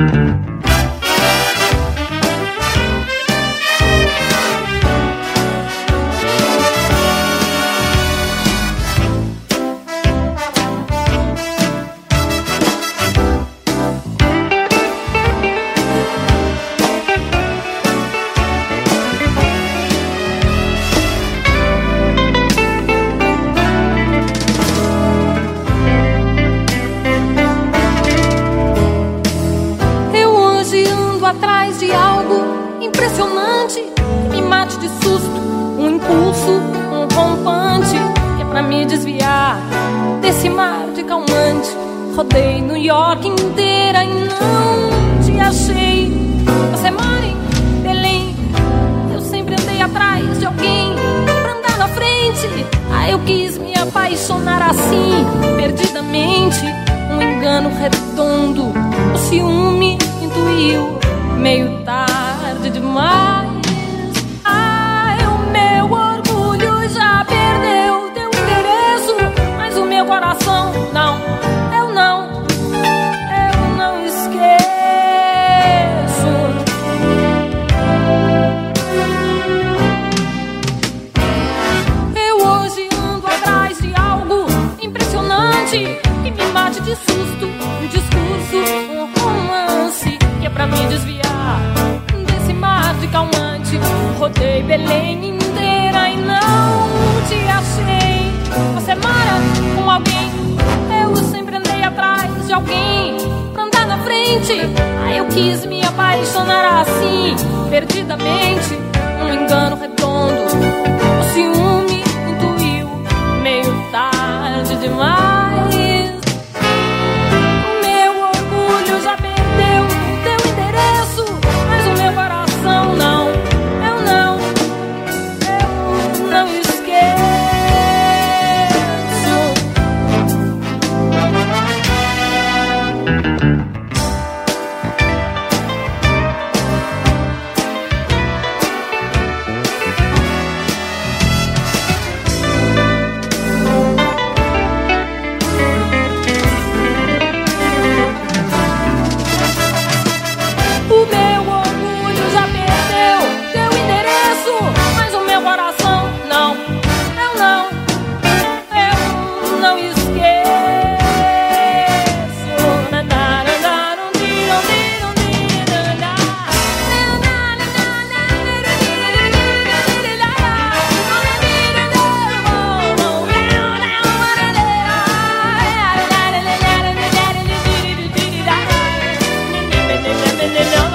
Atrás de algo impressionante que me mate de susto, um impulso, um rompante que é pra me desviar desse mar de calmante. Rodei New York inteira e não te achei. Você mora em Belém, eu sempre andei atrás de alguém pra andar na frente. Ah, eu quis me apaixonar assim, perdidamente. Um engano redondo, o ciúme intuiu. Meio tarde demais. Ah, o meu orgulho já perdeu teu endereço, mas o meu coração não, eu não esqueço. Eu hoje ando atrás de algo impressionante que me mate de susto, um discurso, um romance que é pra me desviar desse mar de calmante. Rodei Belém inteira e não te achei. Você mora com alguém, eu sempre andei atrás de alguém pra andar na frente. Aí eu quis me apaixonar assim, perdidamente. Um engano redondo, o ciúme intuiu. Meio tarde demais. No.